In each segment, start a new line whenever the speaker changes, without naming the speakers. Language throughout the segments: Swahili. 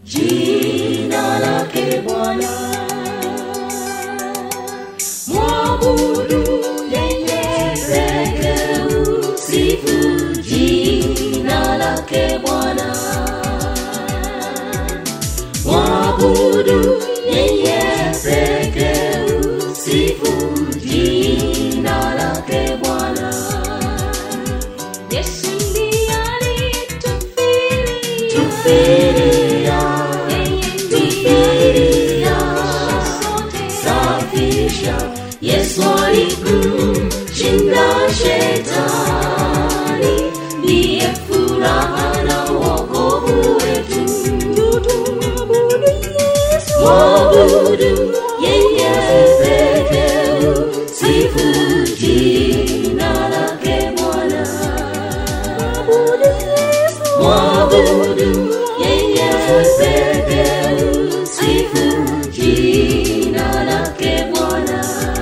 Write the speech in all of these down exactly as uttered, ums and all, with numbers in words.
jina lake Bwana. Mwabudu yeye pekee, usifu jina lake Bwana. Mwabudu yeye pekee, usifu jina lake Bwana. Yesu ndiye alitufilia, tufilia, safisha. Yesu alikushinda shetani, ndiye furaha na wokovu wetu. Mwabudu yeye pekee, usifu jina lake Bwana. Mwabudu yeye pekee, usifu jina lake Bwana.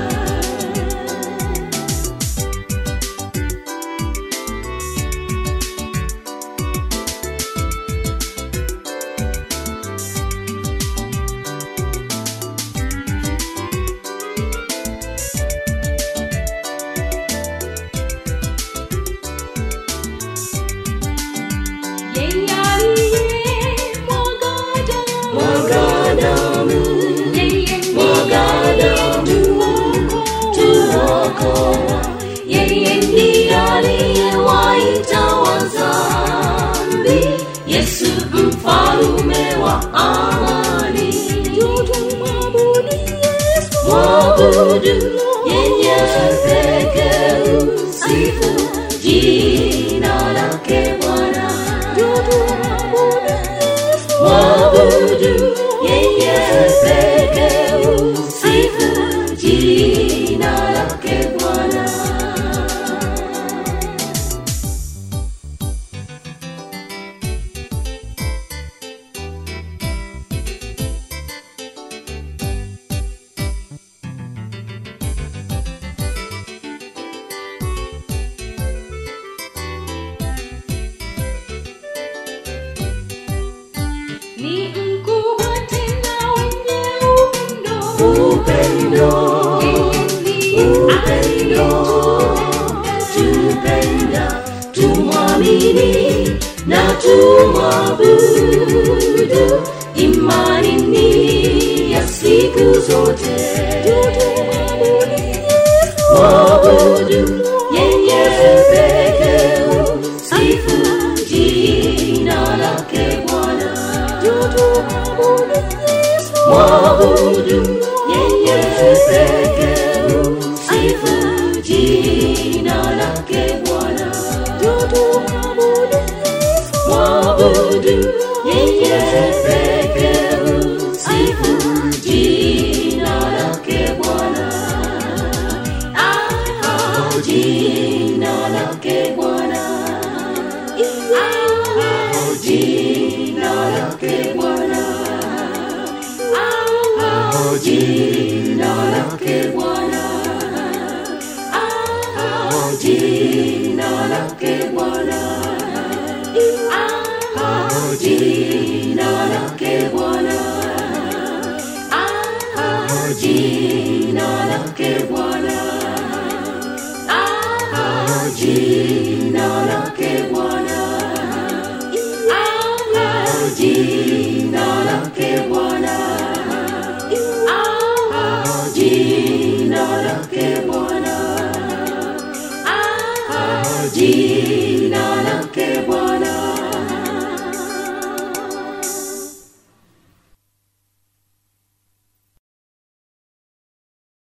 Yeye ndiye aliyewaita wazambi, Yesu mfalme wa amani. Mwabudu yeye pekee, usifu jina lake Bwana. Mwabudu yeye pekee, usifu jina lake Bwana. Ni mkubwa tena wenye upendo, upendo, tupenda, tumwamini na tumwabudu. Imani ni ya siku zote. Mwabudu yeye pekee, usifu jina lake Bwana. Mwabudu yeye pekee, usifu jina lake Bwana. Mwabudu yeye pekee, usifu jina lake Bwana. Ah, jina lake Bwana. Ah, jina lake Bwana. Ah, jina lake Bwana. Ah, jina lake Bwana. Ah, jina lake Bwana. Ah, jina lake Bwana. Ah, jina lake Bwana. Ah, jina lake Bwana. Ah, jina lake Bwana. Ah, jina